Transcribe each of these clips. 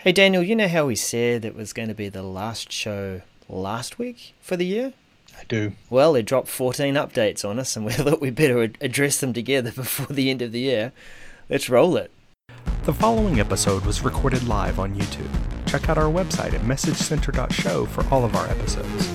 Hey Daniel, you know how we said it was going to be the last show last week for the year? I do. Well, they dropped 14 updates on us, and we thought we'd better address them together before the end of the year. Let's roll it. The following episode was recorded live on YouTube. Check out our website at messagecenter.show for all of our episodes.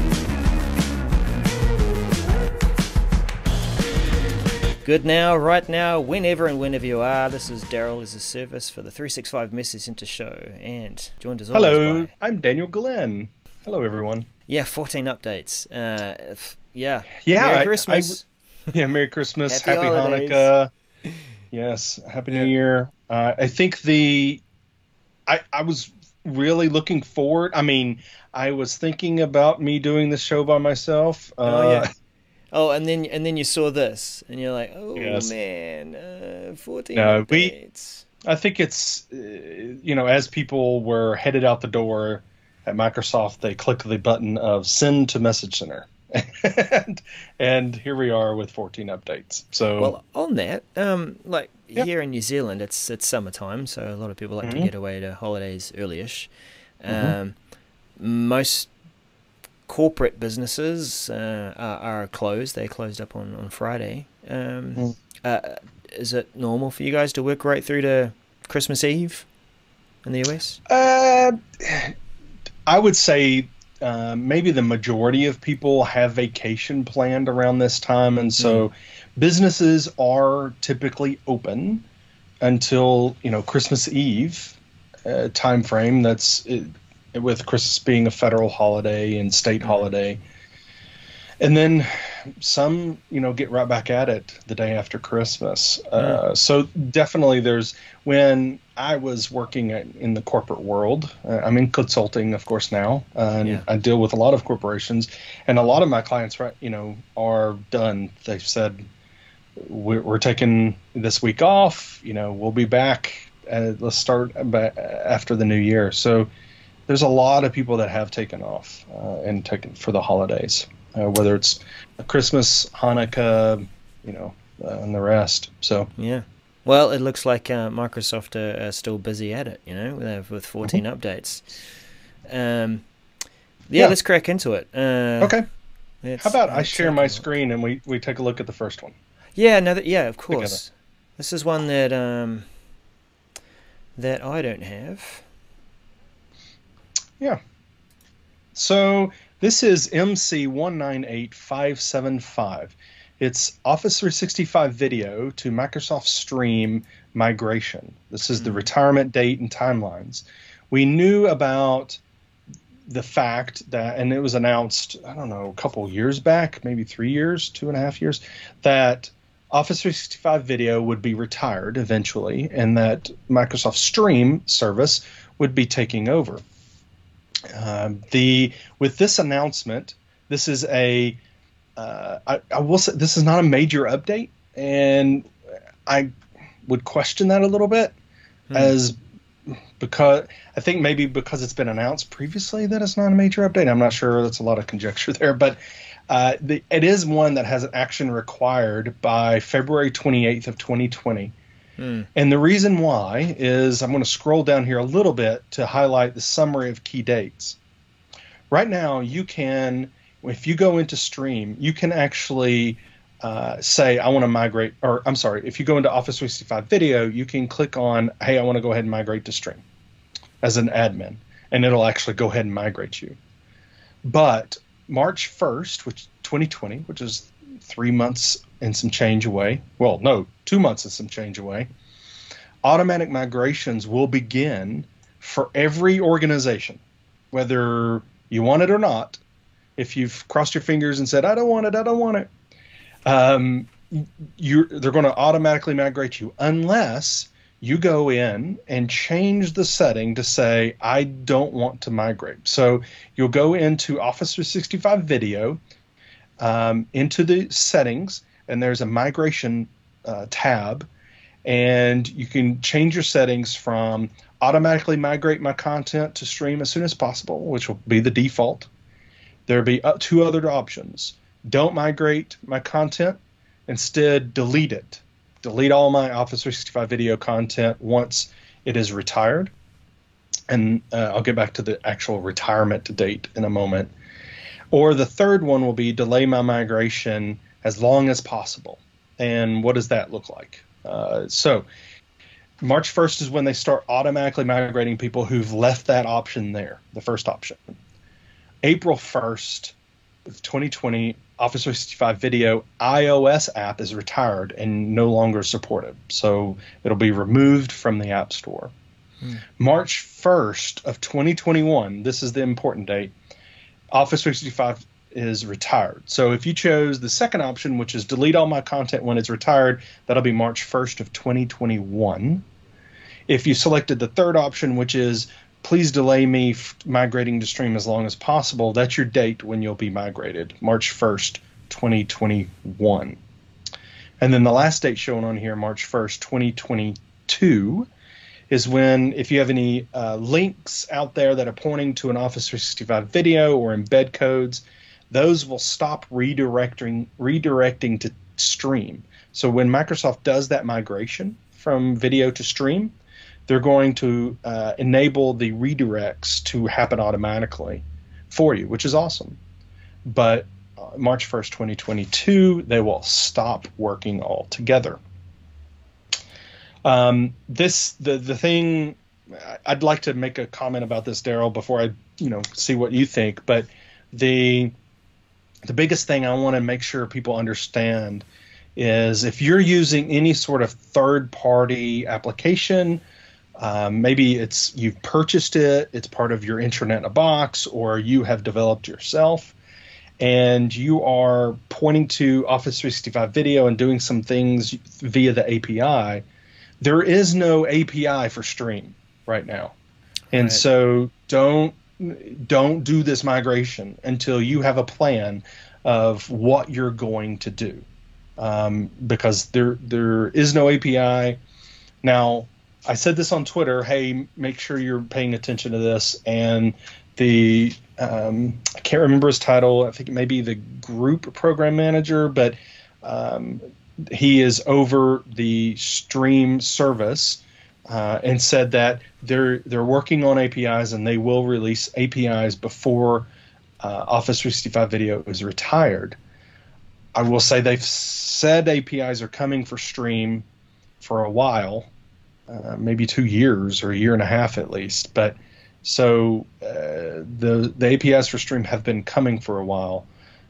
Good now, right now, whenever you are. This is Daryl as a service for the 365 Message Center show, and joined as always Hello, by... I'm Daniel Glenn. Hello, everyone. Yeah, 14 updates. Yeah. Yeah, Merry Christmas. Yeah, Merry Christmas, Happy Happy holidays. Hanukkah. Yes, Happy New Year. I think I was really looking forward. I mean, I was thinking about me doing the show by myself. Oh, yeah. Oh, and then you saw this, and you're like, oh, Yes. man, 14 No, updates. I think it's, as people were headed out the door at Microsoft, they clicked the button of send to Message Center. and here we are with 14 updates. So, Well, on that, here in New Zealand, it's summertime, so a lot of people like to get away to holidays early-ish. Most corporate businesses are closed. They closed up on Friday. Is it normal for you guys to work right through to Christmas Eve in the US? I would say maybe the majority of people have vacation planned around this time, and so businesses are typically open until Christmas Eve time frame. That's it, with Christmas being a federal holiday and state holiday, and then some get right back at it the day after Christmas. So definitely when I was working in the corporate world, I'm in consulting, of course, now, and I deal with a lot of corporations, and a lot of my clients, are done. They've said, we're taking this week off, we'll be back. Let's start after the new year. So there's a lot of people that have taken off and taken for the holidays, whether it's Christmas, Hanukkah, and the rest. So yeah. Well, it looks like Microsoft are still busy at it, with 14 updates. Let's crack into it. Okay. How about I share my screen and we take a look at the first one? Yeah, of course. Together. This is one that I don't have. Yeah. So this is MC198575. It's Office 365 video to Microsoft Stream migration. This is the retirement date and timelines. We knew about the fact that, and it was announced, I don't know, a couple years back, maybe 3 years, 2.5 years, that Office 365 video would be retired eventually, and that Microsoft Stream service would be taking over. With this announcement, this is I will say this is not a major update, and I would question that a little bit, because I think maybe because it's been announced previously that it's not a major update. I'm not sure. That's a lot of conjecture there, but it is one that has an action required by February 28th of 2020. And the reason why is I'm going to scroll down here a little bit to highlight the summary of key dates. Right now, you can, if you go into Stream, you can actually say, I want to migrate, or I'm sorry, if you go into Office 365 Video, you can click on, hey, I want to go ahead and migrate to Stream as an admin, and it'll actually go ahead and migrate you. But March 1st, 2020, which is 3 months and some change away. Well, no, 2 months and some change away. Automatic migrations will begin for every organization, whether you want it or not. If you've crossed your fingers and said, I don't want it, they're going to automatically migrate you unless you go in and change the setting to say, I don't want to migrate. So you'll go into Office 365 Video, into the settings, and there's a migration tab, and you can change your settings from automatically migrate my content to Stream as soon as possible, which will be the default. There'll be two other options. Don't migrate my content. Instead, delete it. Delete all my Office 365 video content once it is retired. And I'll get back to the actual retirement date in a moment. Or the third one will be delay my migration as long as possible. And what does that look like? So March 1st is when they start automatically migrating people who've left that option there, the first option. April 1st of 2020, Office 365 Video iOS app is retired and no longer supported. So it'll be removed from the App Store. March 1st of 2021, this is the important date, Office 365 is retired. So if you chose the second option, which is delete all my content when it's retired, that'll be March 1st of 2021. If you selected the third option, which is please delay me migrating to Stream as long as possible, that's your date when you'll be migrated, March 1st, 2021. And then the last date shown on here, March 1st, 2022, is when, if you have any links out there that are pointing to an Office 365 video or embed codes, those will stop redirecting to Stream. So when Microsoft does that migration from video to Stream, they're going to enable the redirects to happen automatically for you, which is awesome. But March 1st, 2022, they will stop working altogether. The thing, I'd like to make a comment about this, Daryl, before I see what you think. But the biggest thing I want to make sure people understand is if you're using any sort of third-party application, maybe you've purchased it, it's part of your intranet in a box, or you have developed yourself, and you are pointing to Office 365 Video and doing some things via the API, there is no API for Stream right now. And so don't do this migration until you have a plan of what you're going to do, because there is no API. Now, I said this on Twitter, hey, make sure you're paying attention to this. And I can't remember his title. I think it may be the group program manager, but he is over the Stream service and said that they're working on APIs and they will release APIs before Office 365 Video is retired. I will say they've said APIs are coming for Stream for a while. Maybe 2 years or a year and a half at least. But so the APIs for Stream have been coming for a while.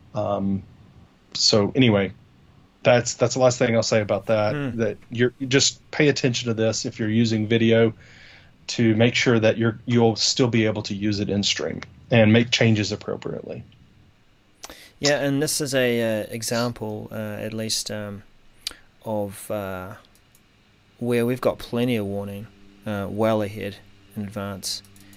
So anyway, that's the last thing I'll say about that. That you just pay attention to this if you're using video, to make sure that you'll still be able to use it in Stream and make changes appropriately. Yeah, and this is a example, at least, of where we've got plenty of warning well ahead in advance.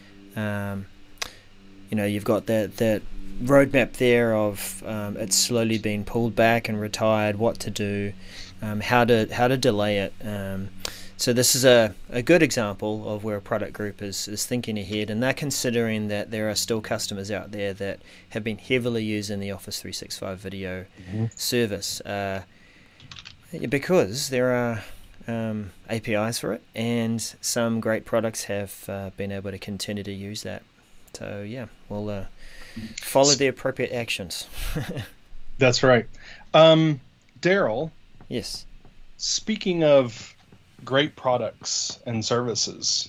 You've got that roadmap there of it's slowly being pulled back and retired, what to do, how to delay it. So this is a good example of where a product group is thinking ahead, and they're considering that there are still customers out there that have been heavily using the Office 365 Video service because there are APIs for it, and some great products have been able to continue to use that. So yeah, we'll follow the appropriate actions. That's right. Daryl. Yes. Speaking of great products and services,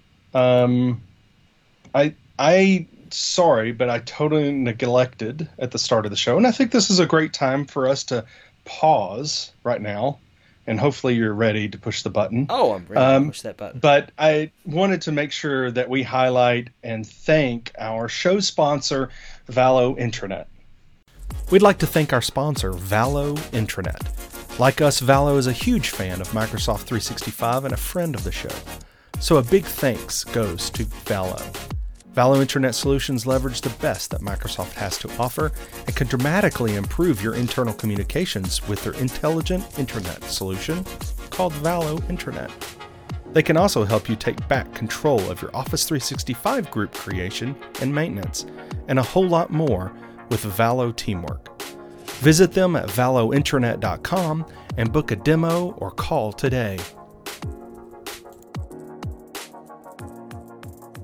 sorry, but I totally neglected at the start of the show, and I think this is a great time for us to pause right now. And hopefully you're ready to push the button. Oh, I'm ready to push that button. But I wanted to make sure that we highlight and thank our show sponsor, Valo Intranet. We'd like to thank our sponsor, Valo Intranet. Like us, Valo is a huge fan of Microsoft 365 and a friend of the show. So a big thanks goes to Valo. Valo Intranet solutions leverage the best that Microsoft has to offer and can dramatically improve your internal communications with their intelligent intranet solution called Valo Intranet. They can also help you take back control of your Office 365 group creation and maintenance, and a whole lot more with Valo Teamwork. Visit them at valointranet.com and book a demo or call today.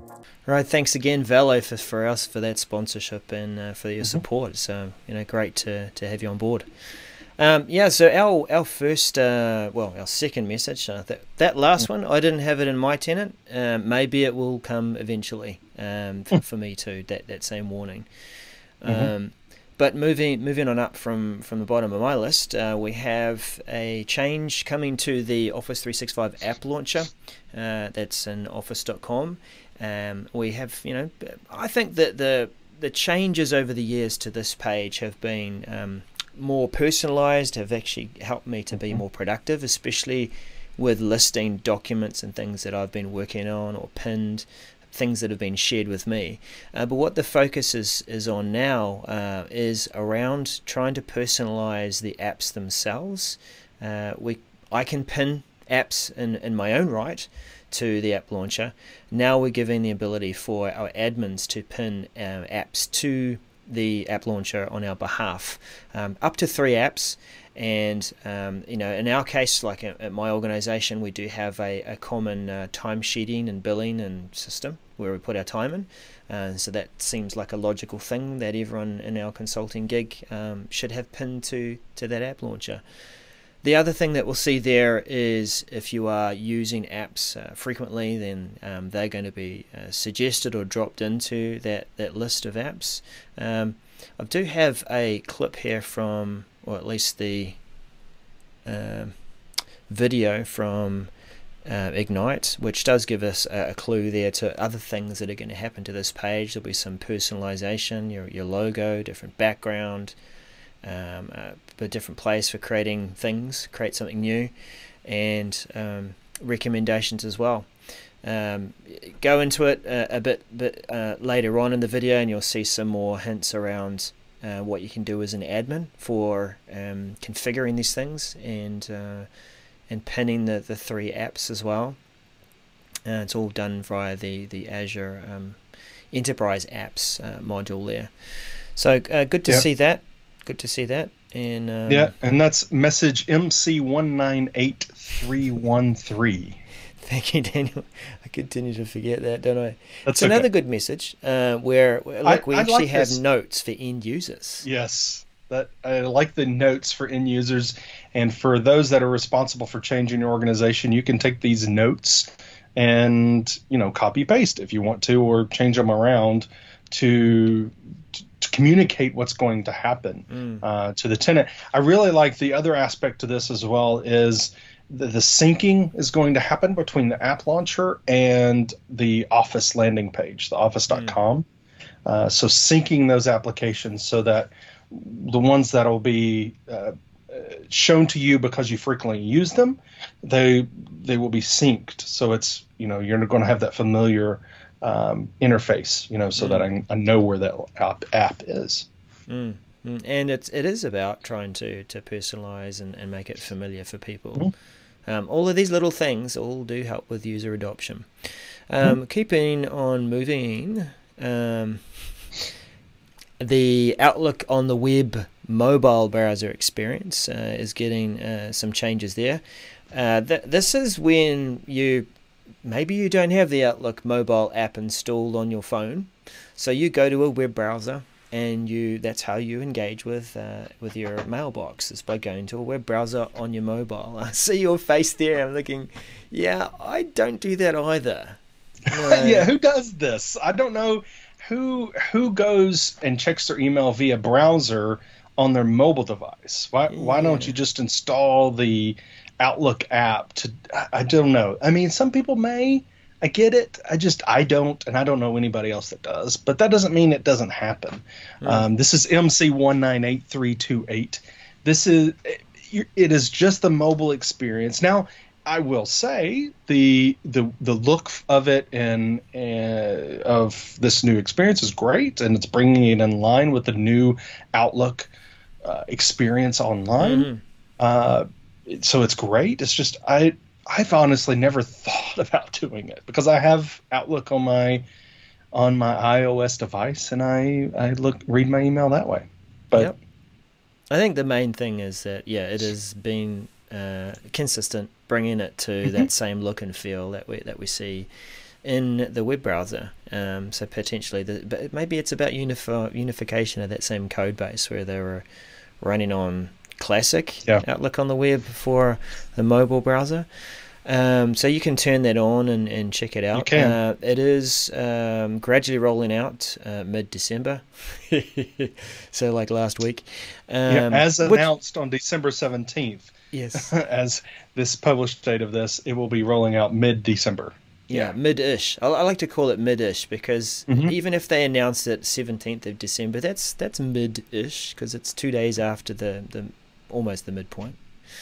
Right, thanks again, Valo, for us for that sponsorship and for your support. So great to have you on board. So our first, our second message, that last one, I didn't have it in my tenant. Maybe it will come eventually for me too, that same warning. But moving on up from the bottom of my list, we have a change coming to the Office 365 app launcher. That's in office.com. We have, I think that the changes over the years to this page have been more personalized, have actually helped me to be more productive, especially with listing documents and things that I've been working on or pinned, things that have been shared with me. But what the focus is on now is around trying to personalize the apps themselves. I can pin apps in my own right to the app launcher. Now we're giving the ability for our admins to pin apps to the app launcher on our behalf, up to 3 apps. And in our case, like at my organization, we do have a common time sheeting and billing and system where we put our time in, so that seems like a logical thing that everyone in our consulting gig should have pinned to that app launcher. The other thing that we'll see there is if you are using apps frequently, then they're going to be suggested or dropped into that list of apps. I do have a clip here from, or at least the video from Ignite, which does give us a clue there to other things that are going to happen to this page. There'll be some personalization, your logo, different background, a different place for creating things, create something new, and recommendations as well. Go into it a bit later on in the video, and you'll see some more hints around what you can do as an admin for configuring these things and pinning the 3 apps as well. It's all done via the Azure Enterprise Apps module there. So good to see that. Good to see that. And and that's message MC198313. Thank you, Daniel. I continue to forget that, don't I? That's another good message where we actually have this. Notes for end users. Yes, that I like the notes for end users, and for those that are responsible for changing your organization, you can take these notes and copy paste if you want to, or change them around to communicate what's going to happen to the tenant. I really like the other aspect to this as well is the syncing is going to happen between the app launcher and the Office landing page, the office.com. So syncing those applications so that the ones that will be shown to you because you frequently use them, they will be synced. So it's, you're going to have that familiar interface, so that I know where that app is. And it is about trying to personalize and make it familiar for people. All of these little things all do help with user adoption. Keeping on moving, the Outlook on the web mobile browser experience is getting some changes there. This is when maybe you don't have the Outlook mobile app installed on your phone, so you go to a web browser and that's how you engage with your mailbox, is by going to a web browser on your mobile. I see your face there. I'm thinking, yeah, I don't do that either. Yeah, who does this? I don't know who goes and checks their email via browser on their mobile device. Why don't you just install the Outlook app I don't know. I mean, some people may. I get it. I don't, and I don't know anybody else that does. But that doesn't mean it doesn't happen. This is MC198328. It is just the mobile experience. Now, I will say the look of it and of this new experience is great, and it's bringing it in line with the new Outlook experience online. So it's great. It's just I've honestly never thought about doing it because I have Outlook on my iOS device, and I read my email that way. But I think the main thing is that it has been consistent, bringing it to that same look and feel that we see in the web browser. So potentially, but maybe it's about unification of that same code base where they were running on classic Outlook on the web for the mobile browser. So you can turn that on and check it out. You can. It is gradually rolling out mid-December, so like last week. As announced on December 17th. Yes. As this published date of this, it will be rolling out mid-December. Yeah, mid-ish. I like to call it mid-ish because even if they announced it 17th of December, that's mid-ish because it's 2 days after the almost the midpoint.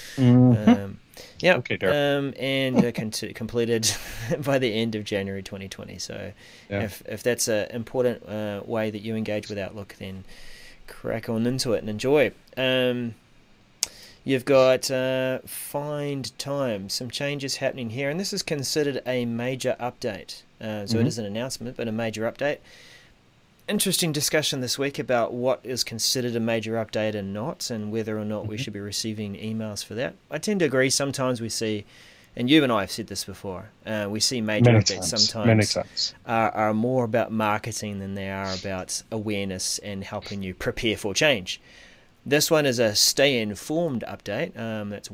Okay, and completed by the end of January 2020. So if that's an important way that you engage with Outlook, then crack on into it and enjoy. You've got Find Time, some changes happening here, and this is considered a major update. So it is an announcement, but a major update. Interesting discussion this week about what is considered a major update and not, and whether or not we should be receiving emails for that. I tend to agree. Sometimes we see, and you and I have said this before, we see major updates sometimes are more about marketing than they are about awareness and helping you prepare for change. This one is a Stay Informed update. That's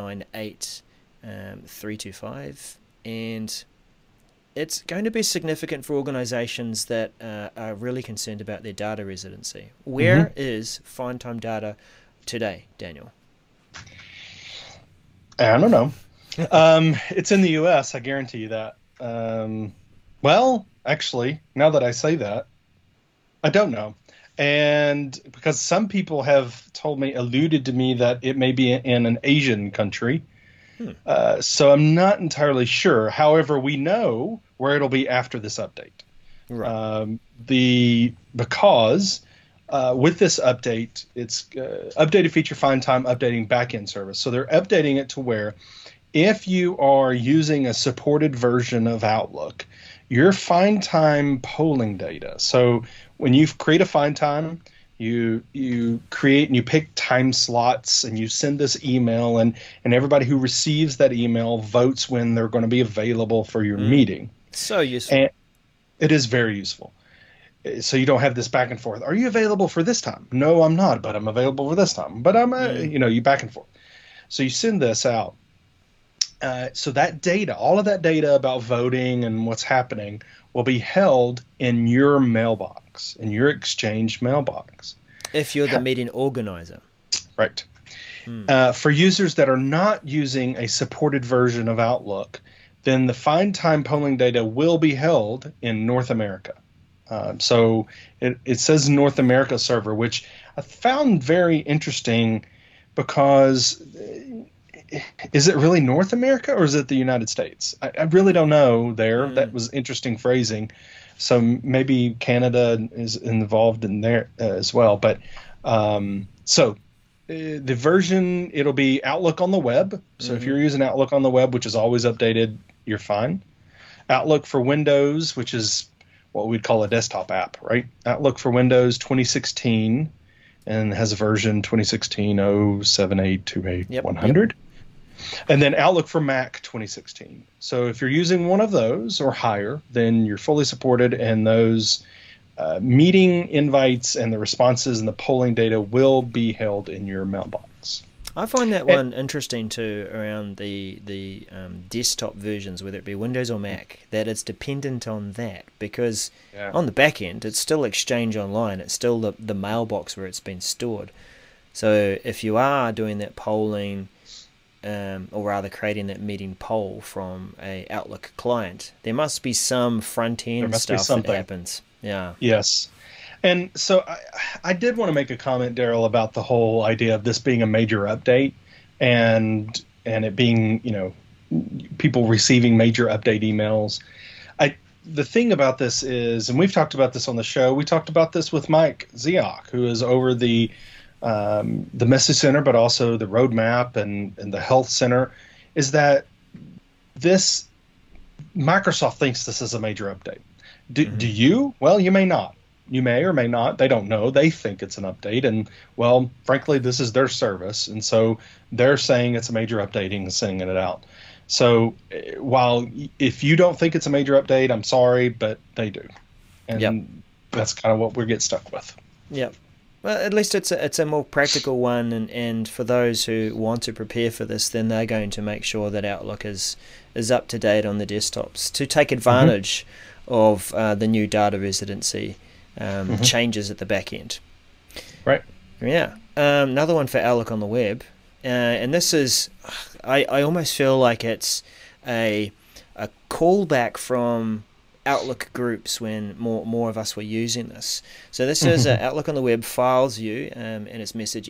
198.325, and it's going to be significant for organizations that are really concerned about their data residency. Where is Find Time data today, Daniel? I don't know. It's in the U.S., I guarantee you that. Well, actually, now that I say that, I don't know. And because some people have alluded to me that it may be in an Asian country. So I'm not entirely sure. However, we know where it'll be after this update. Right. Because with this update, it's updated feature Find Time updating backend service. So they're updating it to where if you are using a supported version of Outlook, your Find Time polling data. So when you create a Find Time, you create and you pick time slots and you send this email and everybody who receives that email votes when they're going to be available for your meeting. So useful. And it is very useful. So you don't have this back and forth. Are you available for this time? No, I'm not, but I'm available for this time. But I'm, you back and forth. So you send this out. So that data, all of that data about voting and what's happening will be held in your mailbox, in your Exchange mailbox. If you're the meeting organizer. Right. For users that are not using a supported version of Outlook, then the Find Time polling data will be held in North America. So it says North America server, which I found very interesting because is it really North America or is it the United States? I really don't know there. That was interesting phrasing. So maybe Canada is involved in there as well. But the version, it'll be Outlook on the web. So if you're using Outlook on the web, which is always updated, you're fine. Outlook for Windows, which is what we'd call a desktop app, right? Outlook for Windows 2016 and has a version 2016 07828 And then Outlook for Mac 2016. So if you're using one of those or higher, then you're fully supported, and those meeting invites and the responses and the polling data will be held in your mailbox. I find that one interesting too around the desktop versions, whether it be Windows or Mac, that it's dependent on that because on the back end, it's still Exchange Online. It's still the mailbox where it's been stored. So if you are doing that polling, or rather creating that meeting poll from a Outlook client, there must be some front-end stuff that happens. Yeah. Yes. And so I did want to make a comment, Daryl, about the whole idea of this being a major update and it being, people receiving major update emails. The thing about this is, and we've talked about this on the show, we talked about this with Mike Ziok, who is over the Message Center, but also the Roadmap and the Health Center, is that Microsoft thinks this is a major update. Do you? Well, you may not. You may or may not. They don't know. They think it's an update. And, well, frankly, this is their service. And so they're saying it's a major updating and sending it out. So while if you don't think it's a major update, I'm sorry, but they do, and Yep. that's kind of what we get stuck with. Yep. Well, at least it's a more practical one, and for those who want to prepare for this, then they're going to make sure that Outlook is up to date on the desktops to take advantage of the new data residency changes at the back end. Right. Yeah. Another one for Outlook on the web, and this is, I almost feel like it's a callback from Outlook groups when more of us were using this. So this is Outlook on the web files view, and it's message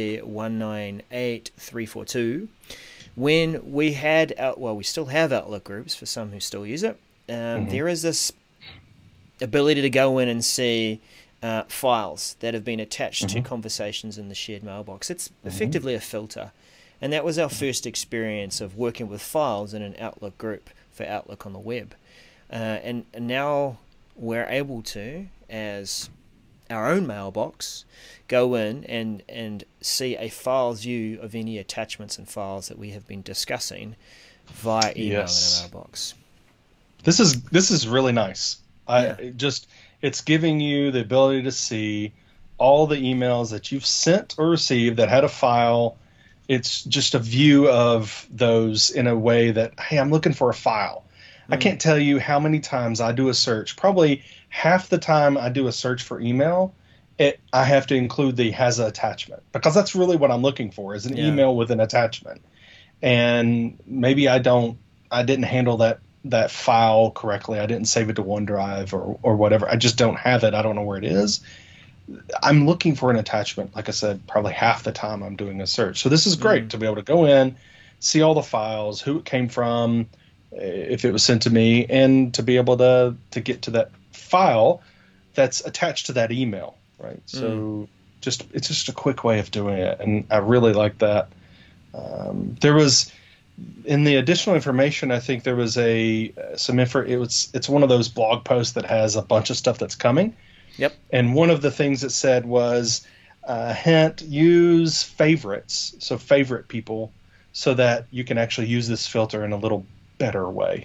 MC198342. When we had we still have Outlook groups for some who still use it. There is this ability to go in and see files that have been attached to conversations in the shared mailbox. It's effectively a filter, and that was our first experience of working with files in an Outlook group for Outlook on the web. And now we're able to, as our own mailbox, go in and see a files view of any attachments and files that we have been discussing via email in our mailbox. This is really nice. It's giving you the ability to see all the emails that you've sent or received that had a file. It's just a view of those in a way that, hey, I'm looking for a file. I can't tell you how many times I do a search. Probably half the time I do a search for email, I have to include the has an attachment, because that's really what I'm looking for, is an email with an attachment. And maybe I didn't handle that file correctly. I didn't save it to OneDrive or whatever. I just don't have it. I don't know where it is. I'm looking for an attachment, like I said, probably half the time I'm doing a search. So this is great to be able to go in, see all the files, who it came from, if it was sent to me, and to be able to get to that file that's attached to that email, right? So it's just a quick way of doing it, and I really like that. There was, in the additional information, I think there was some info. It's one of those blog posts that has a bunch of stuff that's coming. Yep. And one of the things it said was, hint, use favorites, so favorite people, so that you can actually use this filter in a little better way,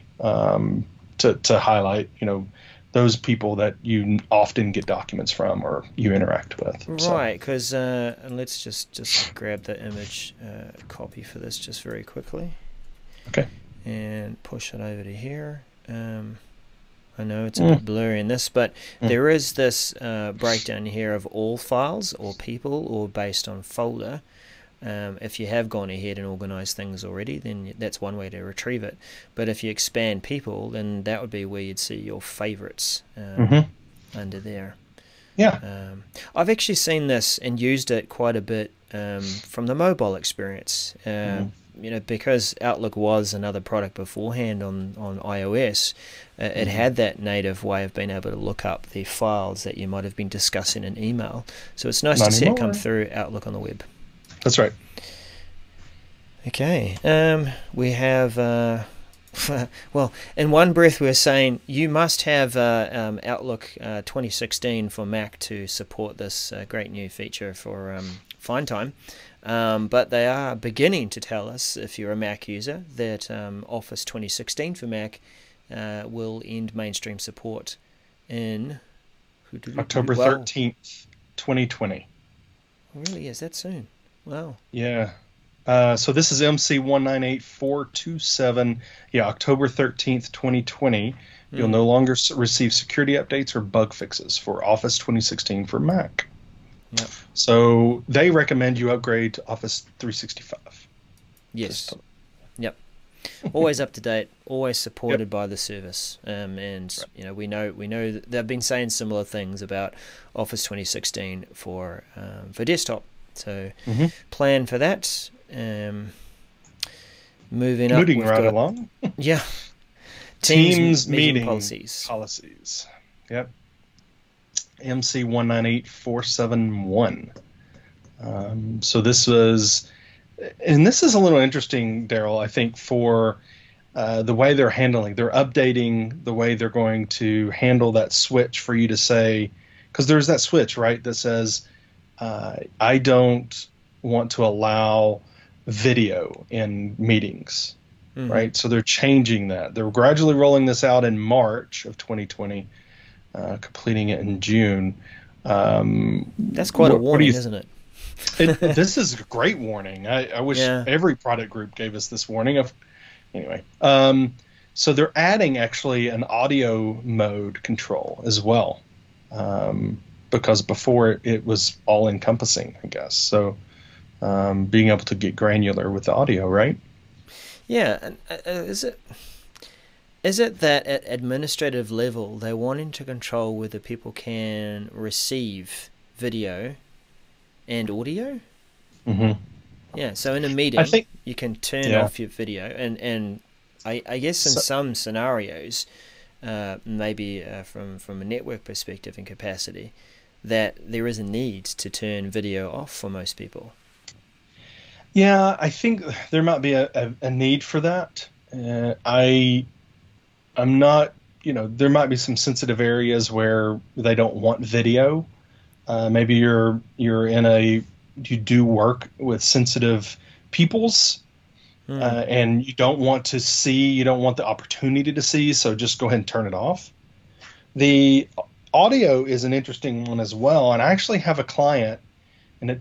to highlight, those people that you often get documents from or you interact with. Right, because and let's just grab the image copy for this just very quickly. Okay. And push it over to here. I know it's a bit blurry in this, but there is this breakdown here of all files or people or based on folder. If you have gone ahead and organized things already, then that's one way to retrieve it. But if you expand people, then that would be where you'd see your favorites under there. Yeah. I've actually seen this and used it quite a bit from the mobile experience. Because Outlook was another product beforehand on iOS, it had that native way of being able to look up the files that you might have been discussing in email. So it's nice to see it come through Outlook on the web. That's right. Okay. We have, well, in one breath we're saying you must have Outlook 2016 for Mac to support this great new feature for Find Time. But they are beginning to tell us, if you're a Mac user, that Office 2016 for Mac will end mainstream support in October 13th, 2020. Really? Is that soon? Wow. Yeah. So this is MC198427. Yeah, October 13th, 2020. You'll no longer receive security updates or bug fixes for Office 2016 for Mac. Yep. So they recommend you upgrade to Office 365. Yes. Yep. Always up to date, always supported by the service. And we know that they've been saying similar things about Office 2016 for desktop. So plan for that. Moving right along. Yeah. Teams meeting policies. Yep. MC198471. So this was, and this is a little interesting, Daryl, I think, for the way they're updating the way they're going to handle that switch for you to say, because there's that switch, right, that says, I don't want to allow video in meetings. right? So they're changing that. They're gradually rolling this out in March of 2020, completing it in June. That's quite a warning, isn't it? This is a great warning. I wish every product group gave us this warning. Anyway, so they're adding actually an audio mode control as well, because before it was all encompassing, I guess. So being able to get granular with the audio, right? Yeah, and is it that at administrative level they're wanting to control whether people can receive video and audio? Yeah, so in a meeting, you can turn off your video, and I guess in some scenarios, maybe from a network perspective and capacity, that there is a need to turn video off for most people. Yeah, I think there might be a need for that. I'm not, there might be some sensitive areas where they don't want video. Maybe you do work with sensitive peoples, and you don't want the opportunity to see, so just go ahead and turn it off. The audio is an interesting one as well, and I actually have a client, and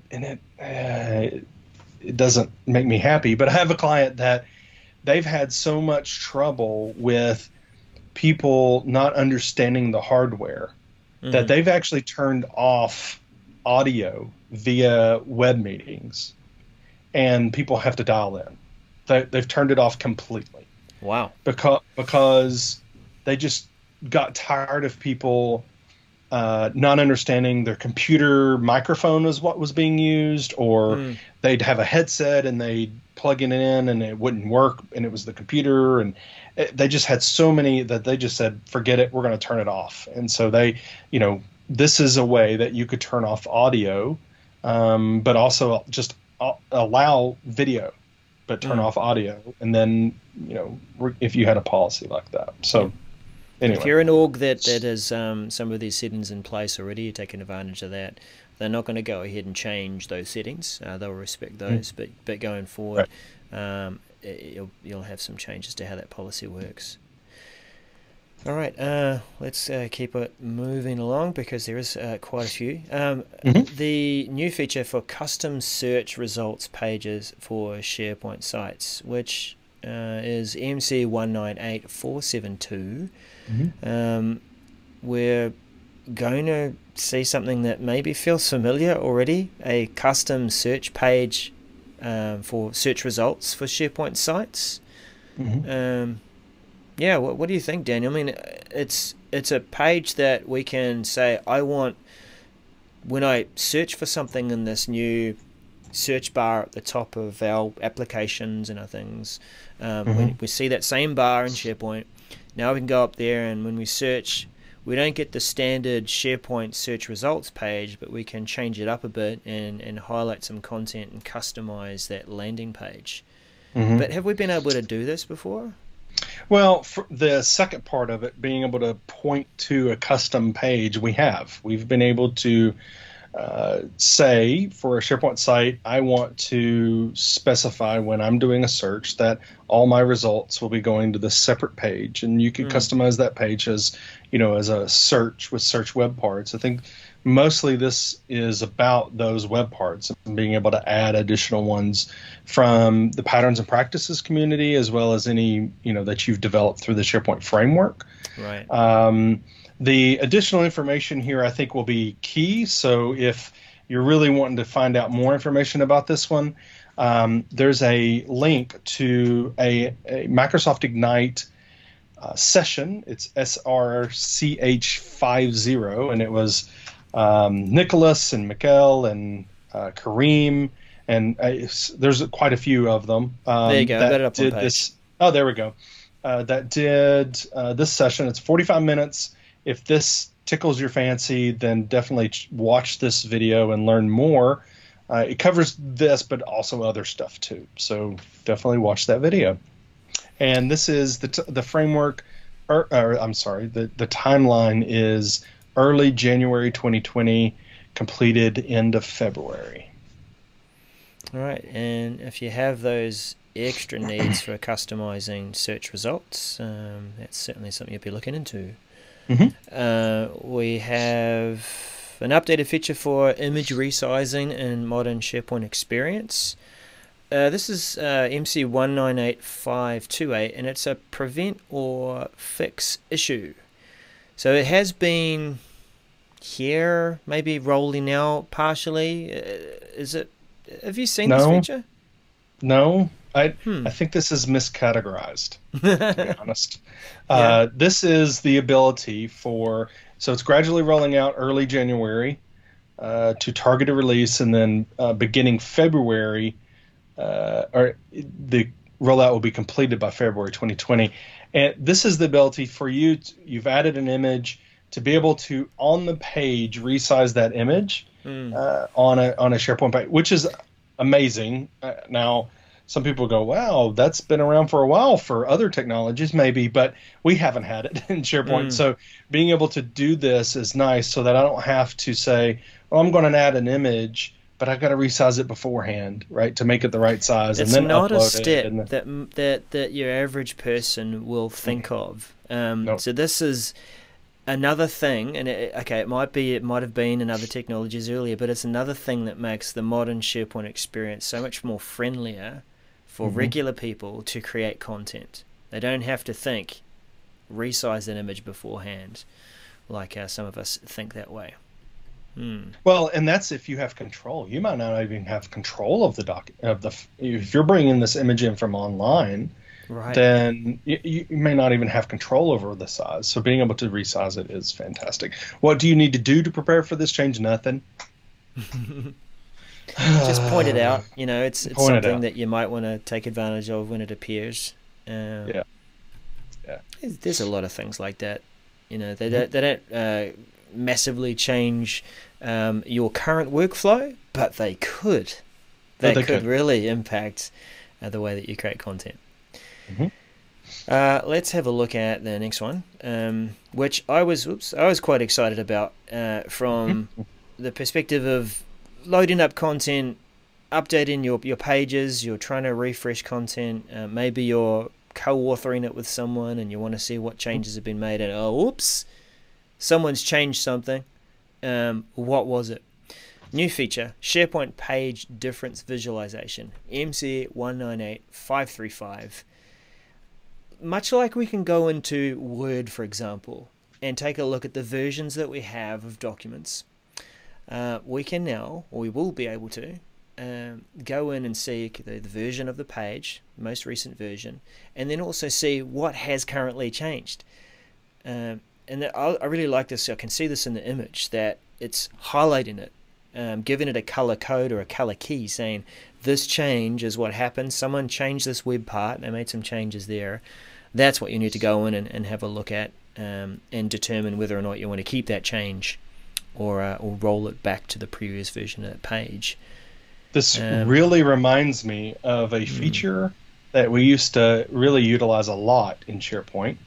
it doesn't make me happy, but I have a client that they've had so much trouble with people not understanding the hardware that they've actually turned off audio via web meetings, and people have to dial in. They've turned it off completely. Wow. Because they just got tired of people not understanding their computer microphone was what was being used, or they'd have a headset and they'd plug it in and it wouldn't work, and it was the computer, and they just had so many that they just said, forget it, we're going to turn it off. And so this is a way that you could turn off audio, but also just allow video, but turn off audio. And then, if you had a policy like that. So anyway. If you're an org that has some of these settings in place already, you're taking advantage of that. They're not going to go ahead and change those settings. They'll respect those, but going forward, you'll have some changes to how that policy works. All right, let's keep it moving along because there is quite a few. The new feature for custom search results pages for SharePoint sites, which is EMC 198472. We're going to see something that maybe feels familiar already, a custom search page for search results for SharePoint sites. Yeah, what do you think, Daniel? I mean, it's a page that we can say, I want, when I search for something in this new search bar at the top of our applications and our things, when we see that same bar in SharePoint, now we can go up there, and when we search, we don't get the standard SharePoint search results page, but we can change it up a bit and highlight some content and customize that landing page. But have we been able to do this before? Well, for the second part of it, being able to point to a custom page, we've been able to say for a SharePoint site, I want to specify when I'm doing a search that all my results will be going to this separate page, and you can customize that page as a search with search web parts. I think mostly this is about those web parts and being able to add additional ones from the patterns and practices community, as well as any that you've developed through the SharePoint framework. Right. The additional information here I think will be key. So if you're really wanting to find out more information about this one, there's a link to a Microsoft Ignite session. It's SRCH50, and it was Nicholas and Mikkel and Kareem, and there's quite a few of them. There you go. I got it up on page. There we go. That did this session. It's 45 minutes. If this tickles your fancy, then definitely watch this video and learn more. It covers this, but also other stuff too. So definitely watch that video. And this is the framework, the timeline is early January 2020, completed end of February. All right, and if you have those extra needs for customizing search results, that's certainly something you'll be looking into. We have an updated feature for image resizing in modern SharePoint Experience. This is MC 198528, and it's a prevent or fix issue. So it has been here, maybe rolling out partially. Is it? Have you seen this feature? No, I think this is miscategorized, to be honest. This is the ability for, so it's gradually rolling out early January to target a release, and then beginning February, or the rollout will be completed by February 2020. And this is the ability for you, you've added an image, to be able to, on the page, resize that image on a SharePoint page, which is amazing. Now, some people go, wow, that's been around for a while for other technologies, maybe, but we haven't had it in SharePoint. So being able to do this is nice, so that I don't have to say, well, I'm going to add an image, but I've got to resize it beforehand, right, to make it the right size, and then upload it. It's not a step that your average person will think of. So this is another thing, and it might have been in other technologies earlier, but it's another thing that makes the modern SharePoint experience so much more friendlier for regular people to create content. They don't have to think, resize an image beforehand, like some of us think that way. Well, and that's if you have control. You might not even have control of if you're bringing this image in from online, right, then you may not even have control over the size. So being able to resize it is fantastic. What do you need to do to prepare for this change? Nothing. Just point it out. You know, it's something that you might want to take advantage of when it appears. Yeah. There's a lot of things like that. You know, they don't massively change your current workflow, but they could. They could really impact the way that you create content. Let's have a look at the next one, which I was quite excited about from the perspective of loading up content, updating your pages. You're trying to refresh content. Maybe you're co-authoring it with someone, and you want to see what changes have been made. And oops, someone's changed something. What was it? New feature: SharePoint Page Difference Visualization, MC 198535. Much like we can go into Word, for example, and take a look at the versions that we have of documents, we can now, or we will be able to, go in and see the version of the page, most recent version, and then also see what has currently changed. And I really like this. I can see this in the image, that it's highlighting it, giving it a color code or a color key, saying this change is what happened. Someone changed this web part, they made some changes there. That's what you need to go in and have a look at, and determine whether or not you want to keep that change or roll it back to the previous version of that page. This really reminds me of a feature that we used to really utilize a lot in SharePoint.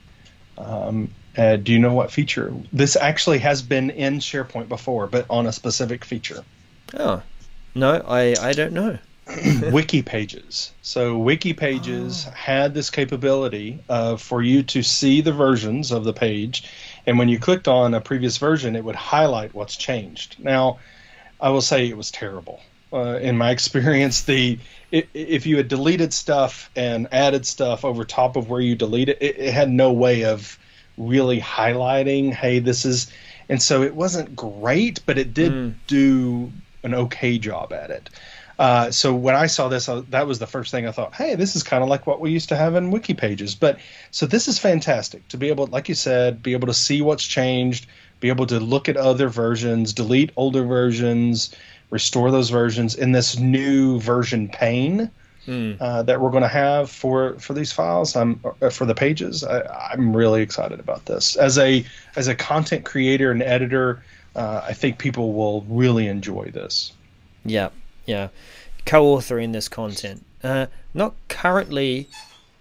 Do you know what feature? This actually has been in SharePoint before, but on a specific feature. Oh, no, I don't know. Wiki pages. So wiki pages had this capability for you to see the versions of the page, and when you clicked on a previous version, it would highlight what's changed. Now, I will say it was terrible. In my experience, if you had deleted stuff and added stuff over top of where you deleted it had no way of really highlighting, hey, this is, and so it wasn't great, but it did do an okay job at it. So when I saw this, that was the first thing I thought, hey, this is kind of like what we used to have in wiki pages. But so this is fantastic to be able, like you said, be able to see what's changed, be able to look at other versions, delete older versions, restore those versions in this new version pane that we're going to have for these files, for the pages. I'm really excited about this. As a content creator and editor, I think people will really enjoy this. Yeah. Co-authoring this content. Not currently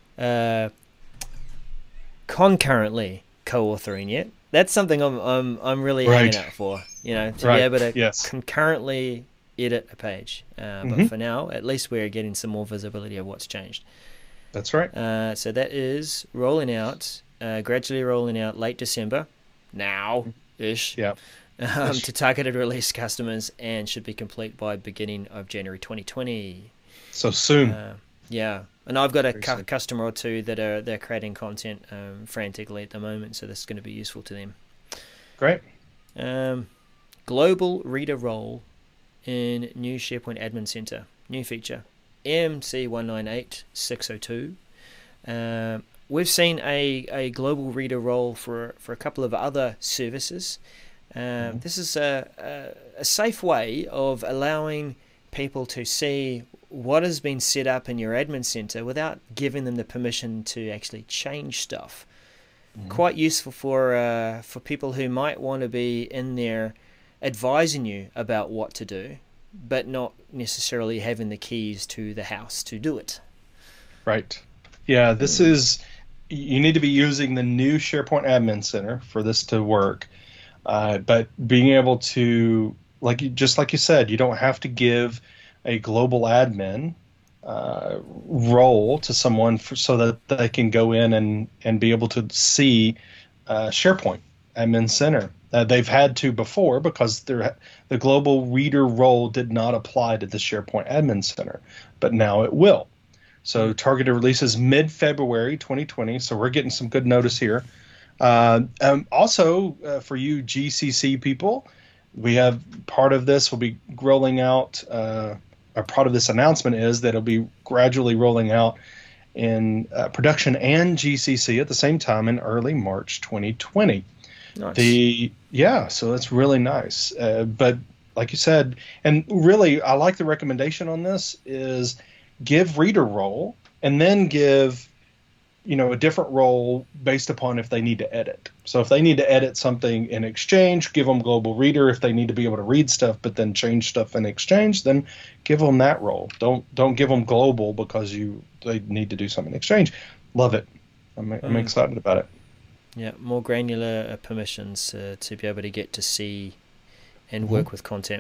concurrently co-authoring yet. That's something I'm really hanging out for. You know, to be able to concurrently edit a page. But for now, at least we're getting some more visibility of what's changed. That's right. So that is rolling out, gradually rolling out late December, now-ish, to targeted release customers, and should be complete by beginning of January 2020. So soon. Yeah. And I've got a customer or two they're creating content frantically at the moment, so this is going to be useful to them. Great. Global reader role in new SharePoint Admin Center. New feature. MC198602. We've seen a global reader role for a couple of other services. This is a safe way of allowing people to see what has been set up in your admin center without giving them the permission to actually change stuff. Quite useful for people who might want to be in there advising you about what to do, but not necessarily having the keys to the house to do it. Right. Yeah, this is, you need to be using the new SharePoint Admin Center for this to work. But being able to, just like you said, you don't have to give a global admin role to someone so that they can go in and be able to see SharePoint Admin Center. They've had to before because the global reader role did not apply to the SharePoint Admin Center, but now it will. So targeted releases mid-February 2020, so we're getting some good notice here. Also, for you GCC people, we have part of this will be rolling out, or part of this announcement is that it'll be gradually rolling out in production and GCC at the same time in early March 2020. Nice. So that's really nice. But like you said, and really I like the recommendation on this is give reader role and then give a different role based upon if they need to edit. So if they need to edit something in Exchange, give them global reader. If they need to be able to read stuff but then change stuff in Exchange, then give them that role. Don't give them global because they need to do something in Exchange. Love it. I'm excited about it. Yeah, more granular permissions to be able to get to see and work with content.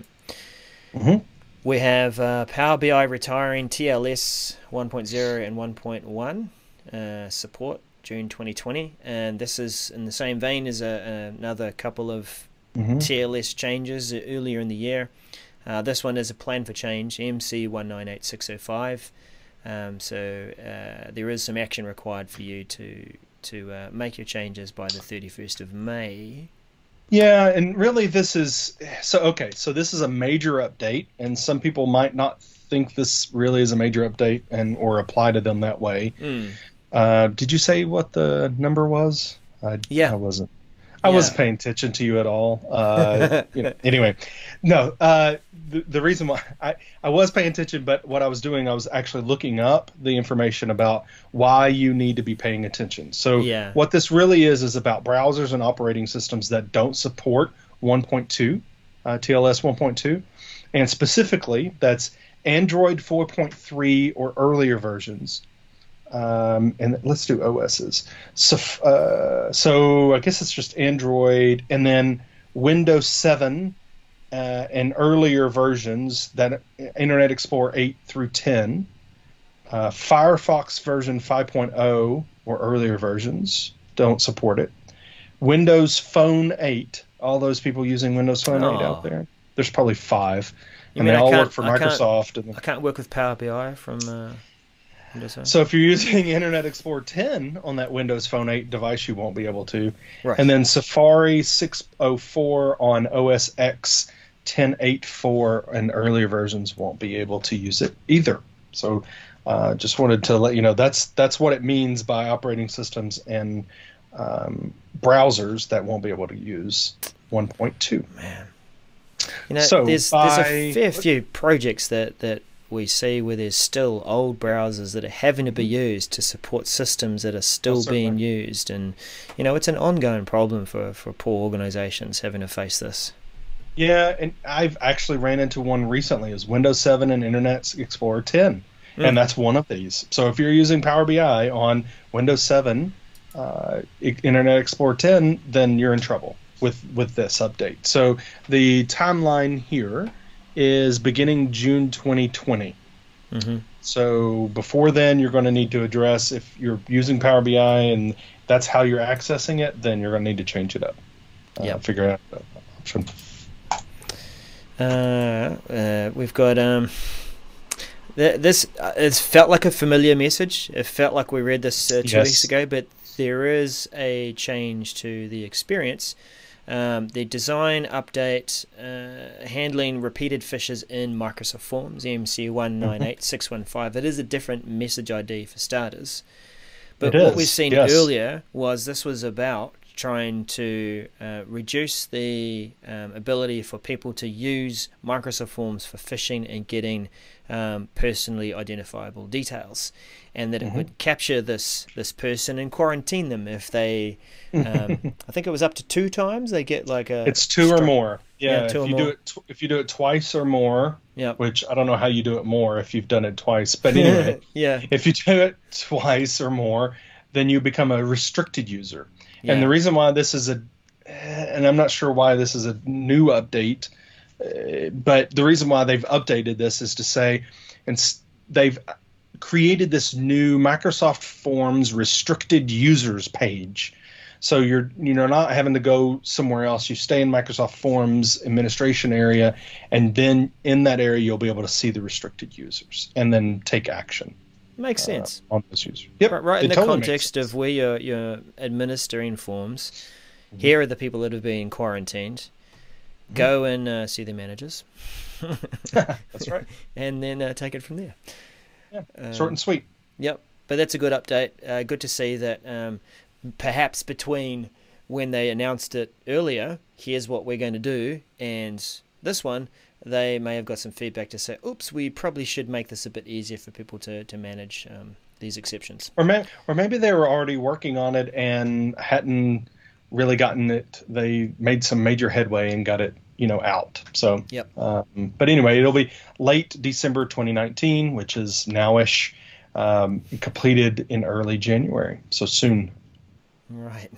We have Power BI retiring TLS 1.0 and 1.1 support June 2020, and this is in the same vein as another couple of TLS changes earlier in the year. This one is a plan for change, MC198605. So there is some action required for you to make your changes by the 31st of May. Yeah, and really this is so this is a major update, and some people might not think this really is a major update or apply to them that way. Did you say what the number was? I wasn't. I wasn't paying attention to you at all. Anyway, no. The reason why I was paying attention, but what I was doing, I was actually looking up the information about why you need to be paying attention. So what this really is about browsers and operating systems that don't support 1.2, TLS 1.2, and specifically that's Android 4.3 or earlier versions. And let's do OSs. So I guess it's just Android, and then Windows 7 and earlier versions, that Internet Explorer 8 through 10, Firefox version 5.0 or earlier versions don't support it. Windows Phone 8, all those people using Windows Phone 8 out there, there's probably 5, and they all work for Microsoft. I can't work with Power BI from So if you're using Internet Explorer 10 on that Windows Phone 8 device, you won't be able to. Right. And then Safari 604 on OS X 10.8.4 and earlier versions won't be able to use it either. So just wanted to let you know that's what it means by operating systems and browsers that won't be able to use 1.2. Man. There's a fair few projects that we see where there's still old browsers that are having to be used to support systems that are still being used, and it's an ongoing problem for poor organizations having to face this. Yeah, and I've actually ran into one recently, is Windows 7 and Internet Explorer 10, and that's one of these. So if you're using Power BI on Windows 7, Internet Explorer 10, then you're in trouble with this update. So the timeline here is beginning June 2020. Mm-hmm. So before then, you're going to need to address, if you're using Power BI and that's how you're accessing it, then you're going to need to change it up. Figure out an option. We've got this. It felt like a familiar message. It felt like we read this 2 weeks ago, but there is a change to the experience. The design update, handling repeated fishes in Microsoft Forms, EMC 198615. It is a different message ID for starters. But what we've seen earlier was this was about trying to reduce the ability for people to use Microsoft Forms for fishing and getting personally identifiable details, and that it would capture this person and quarantine them if they I think it was up to 2 times they get like a it's 2 or more. If you do it twice or more, which I don't know how you do it more if you've done it twice, but anyway, if you do it twice or more, then you become a restricted user. And the reason why this is and I'm not sure why this is a new update, but the reason why they've updated this is to say, and they've created this new Microsoft Forms restricted users page. So you're not having to go somewhere else. You stay in Microsoft Forms administration area, and then in that area you'll be able to see the restricted users and then take action. Makes sense on those users. Yep, right in the context of where you're administering forms. Here are the people that have been quarantined. Go and see the managers. That's right. And then take it from there. Yeah, short and sweet. Yep, but that's a good update. Good to see that perhaps between when they announced it earlier, here's what we're going to do, and this one, they may have got some feedback to say, oops, we probably should make this a bit easier for people to manage these exceptions. Or maybe they were already working on it and hadn't really gotten it. They made some major headway and got it, out. So, but anyway, it'll be late December 2019, which is nowish, completed in early January. So soon. Right.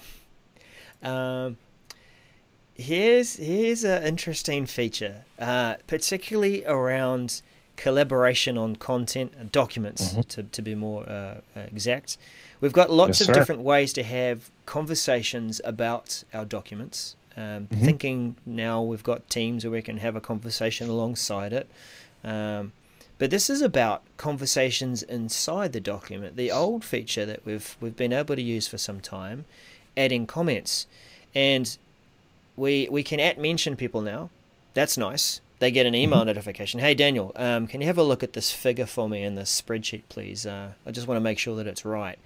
Here's an interesting feature, particularly around collaboration on content and documents, to be more exact. We've got lots of different ways to have conversations about our documents. Thinking now we've got Teams where we can have a conversation alongside it. But this is about conversations inside the document. The old feature that we've been able to use for some time, adding comments. And we can @mention people now. That's nice. They get an email notification. Hey, Daniel, can you have a look at this figure for me in this spreadsheet, please? I just want to make sure that it's right.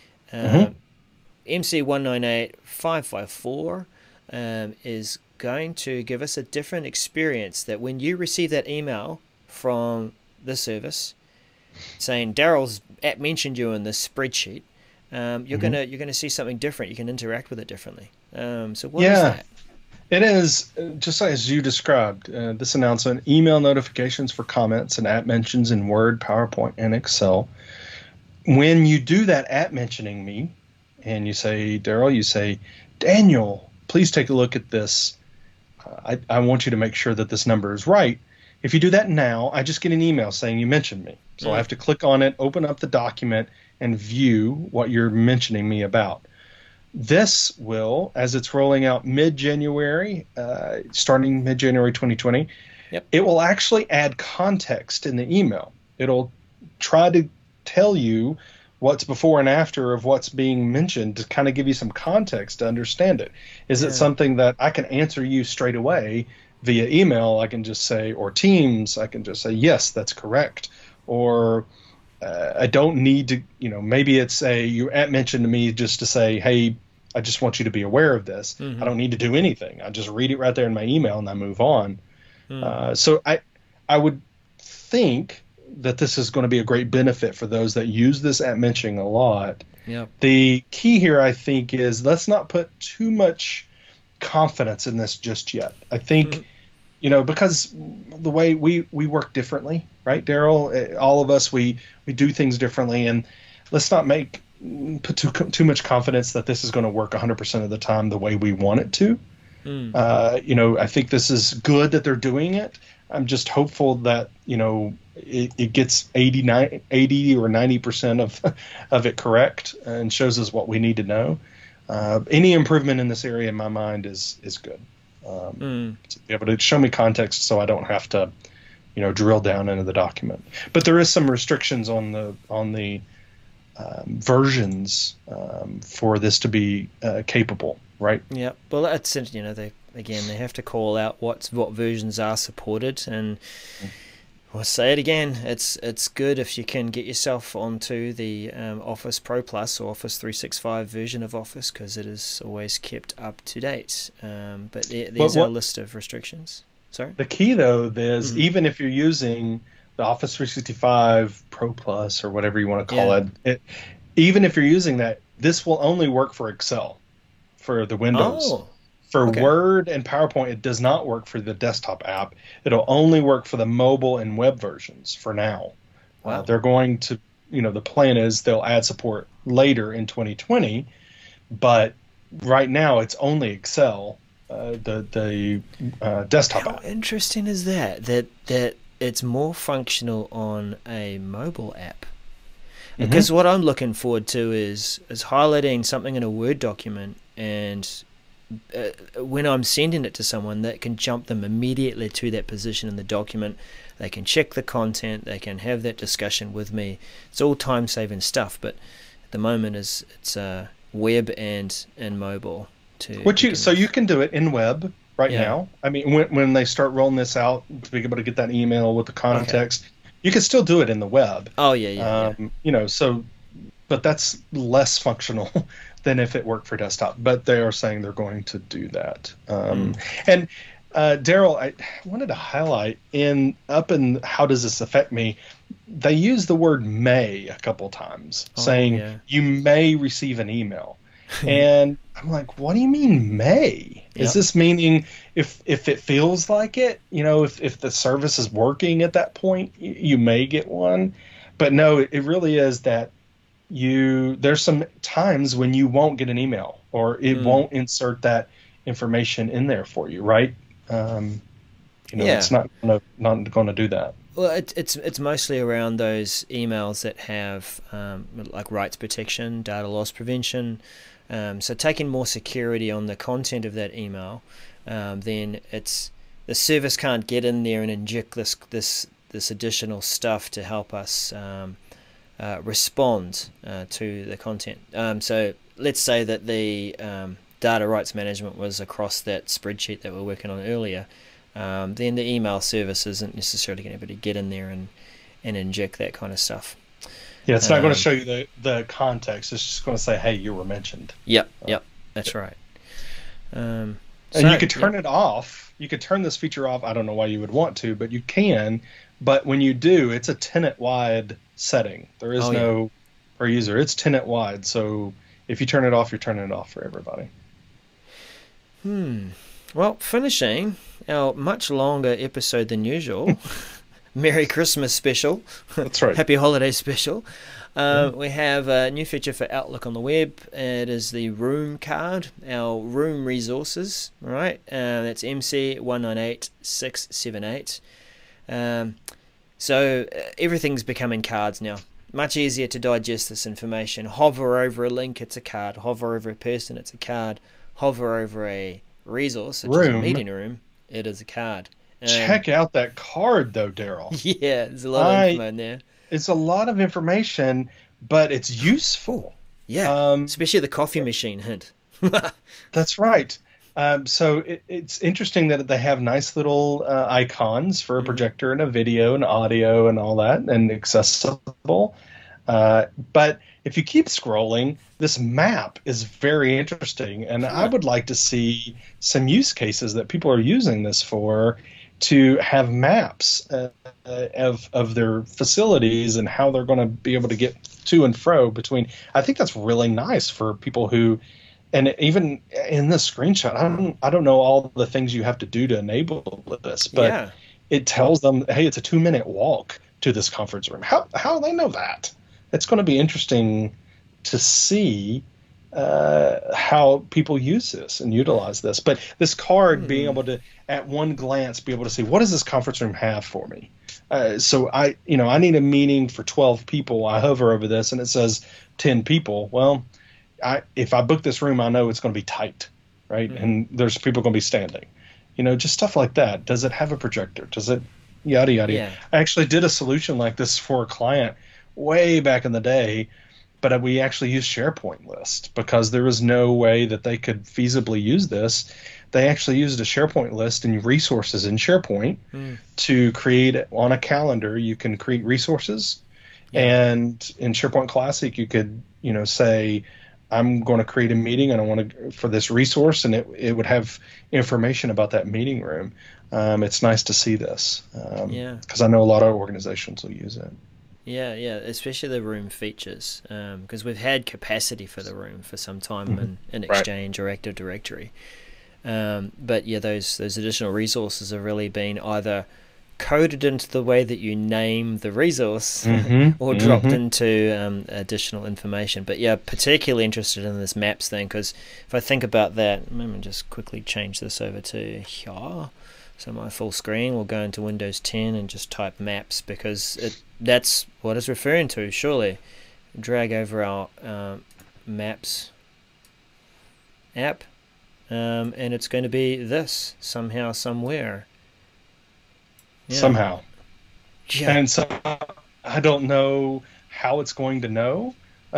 MC 198554 is going to give us a different experience, that when you receive that email from the service saying Daryl's @mentioned you in this spreadsheet, you're gonna see something different. You can interact with it differently. So what is that? It is, just as you described, this announcement, email notifications for comments and @mentions in Word, PowerPoint, and Excel. When you do that @mentioning me, and you say, Daryl, you say, Daniel, please take a look at this. I want you to make sure that this number is right. If you do that now, I just get an email saying you mentioned me. So I have to click on it, open up the document, and view what you're mentioning me about. This will, as it's rolling out mid-January, starting mid-January 2020, it will actually add context in the email. It'll try to tell you what's before and after of what's being mentioned to kind of give you some context to understand it. Is it something that I can answer you straight away via email? I can just say, or Teams, I can just say, yes, that's correct. Or I don't need to, maybe it's you @mentioned to me just to say, hey, I just want you to be aware of this. I don't need to do anything. I just read it right there in my email and I move on. So I would think that this is going to be a great benefit for those that use this @mentioning a lot. The key here, I think, is let's not put too much confidence in this just yet. I think, because the way we work differently, right, Daryl? All of us, we do things differently, and let's not put too much confidence that this is going to work 100% of the time the way we want it to. I think this is good that they're doing it. I'm just hopeful that, it gets 80 or 90% of it correct and shows us what we need to know. Any improvement in this area, in my mind, is good. To be able to show me context so I don't have to, drill down into the document. But there is some restrictions on the versions for this to be capable, right? Yeah. Well, that's they have to call out what versions are supported, and I'll say it again. It's good if you can get yourself onto the Office Pro Plus or Office 365 version of Office, because it is always kept up to date. But there's a list of restrictions. Sorry. The key though is even if you're using the Office 365 Pro Plus or whatever you want to call it, even if you're using that, this will only work for Excel, for the Windows. Oh. For Word and PowerPoint, it does not work for the desktop app. It'll only work for the mobile and web versions for now. Wow. They're going to, the plan is they'll add support later in 2020, but right now it's only Excel, the desktop app. How interesting is that it's more functional on a mobile app? Because what I'm looking forward to is highlighting something in a Word document, and when I'm sending it to someone, that can jump them immediately to that position in the document. They can check the content, they can have that discussion with me. It's all time-saving stuff, but at the moment it's web and mobile. So you can do it in web right now. I mean, when they start rolling this out to be able to get that email with the context, you can still do it in the web. Oh yeah. But that's less functional than if it worked for desktop. But they are saying they're going to do that. And Daryl, I wanted to highlight in how does this affect me? They use the word may a couple times, saying you may receive an email. And I'm like, what do you mean may? Is this meaning if it feels like it, if the service is working at that point, you may get one? But no, it really is that there's some times when you won't get an email, or it won't insert that information in there for you, right? It's not going to do that. Well, it's mostly around those emails that have like rights protection, data loss prevention. So taking more security on the content of that email, then the service can't get in there and inject this additional stuff to help us respond to the content. So let's say that the data rights management was across that spreadsheet that we were working on earlier. Then the email service isn't necessarily going to be able to get in there and inject that kind of stuff. Yeah, it's not going to show you the context. It's just going to say, hey, you were mentioned. Yep, that's right. And you could turn it off. You could turn this feature off. I don't know why you would want to, but you can. But when you do, it's a tenant-wide setting. There is no per user. It's tenant-wide. So if you turn it off, you're turning it off for everybody. Well, finishing our much longer episode than usual. Merry Christmas special. That's right. Happy holiday special. We have a new feature for Outlook on the web. It is the Room card, our Room resources. All right, that's MC198678. So everything's becoming cards now. Much easier to digest this information. Hover over a link, it's a card. Hover over a person, it's a card. Hover over a resource, such as a meeting room, it is a card. Check out that card, though, Daryl. Yeah, there's a lot of info in there. It's a lot of information, but it's useful. Yeah, especially the coffee machine hint. That's right. So it's interesting that they have nice little icons for a projector and a video and audio and all that, and accessible. But if you keep scrolling, this map is very interesting, and I would like to see some use cases that people are using this for, to have maps of their facilities and how they're going to be able to get to and fro between. I think that's really nice for people who, and even in this screenshot, I don't know all the things you have to do to enable this, but it tells them, hey, it's a 2-minute walk to this conference room. How do they know that? It's going to be interesting to see how people use this and utilize this. But this card, being able to, at one glance, be able to see, what does this conference room have for me? So I need a meeting for 12 people. I hover over this and it says 10 people. Well, if I book this room, I know it's going to be tight, right? And there's people going to be standing. Just stuff like that. Does it have a projector? Does it yada yada? Yeah. I actually did a solution like this for a client way back in the day, but we actually used SharePoint list because there was no way that they could feasibly use this. They actually used a SharePoint list and resources in SharePoint to create on a calendar. You can create resources, and in SharePoint Classic, you could say, I'm going to create a meeting and I want to for this resource, and it would have information about that meeting room. It's nice to see this because I know a lot of organizations will use it. Yeah, especially the room features, because we've had capacity for the room for some time in Exchange or Active Directory. But yeah, those additional resources have really been either coded into the way that you name the resource or dropped into additional information. But yeah, particularly interested in this maps thing, because if I think about that, let me just quickly change this over to here. So my full screen will go into Windows 10 and just type maps, because that's what it's referring to, surely. Drag over our maps app, and it's going to be this somehow, somewhere. Yeah. Somehow. Yeah. And so I don't know how it's going to know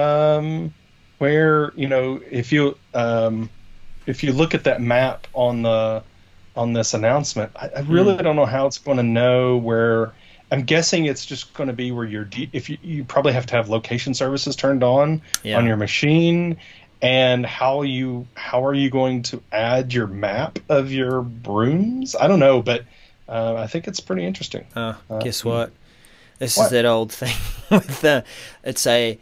where, if you look at that map on this announcement, I really don't know how it's going to know where. I'm guessing it's just going to be where you probably have to have location services turned on your machine. And how are you going to add your map of your rooms? I don't know, but I think it's pretty interesting. Guess what? This is that old thing with it's a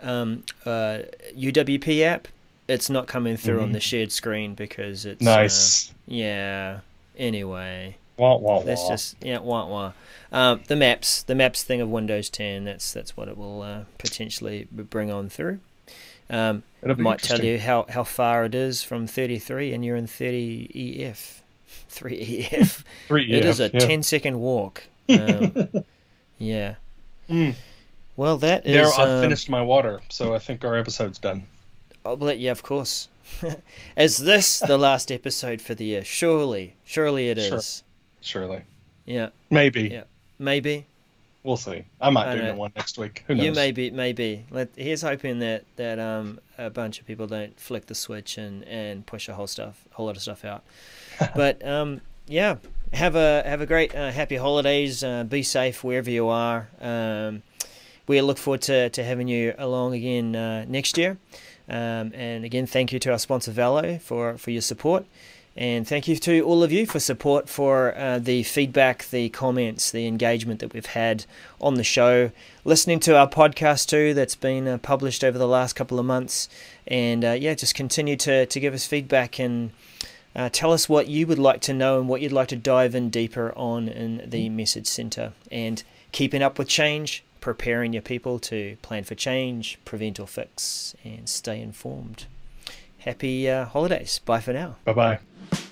UWP app. It's not coming through on the shared screen because it's nice. Anyway, That's just the maps thing of Windows 10. That's what it will potentially bring on through. It might tell you how far it is from 33, and you're in 30EF. 3EF. It is a 10-second walk. Yeah. Well, that is. I've finished my water, so I think our episode's done. Yeah, of course. Is this the last episode for the year? Surely it is. Surely. Yeah. Maybe. Yeah. Maybe. We'll see. I might do one next week. Who knows? You maybe. Here's hoping that a bunch of people don't flick the switch and push a whole lot of stuff out. But yeah, have a great happy holidays. Be safe wherever you are. We look forward to having you along again next year. And again, thank you to our sponsor Valo for your support. And thank you to all of you for support, for the feedback, the comments, the engagement that we've had on the show. Listening to our podcast too, that's been published over the last couple of months. And just continue to give us feedback and tell us what you would like to know and what you'd like to dive in deeper on in the Message Center. And keeping up with change, preparing your people to plan for change, prevent or fix, and stay informed. Happy holidays. Bye for now. Bye-bye.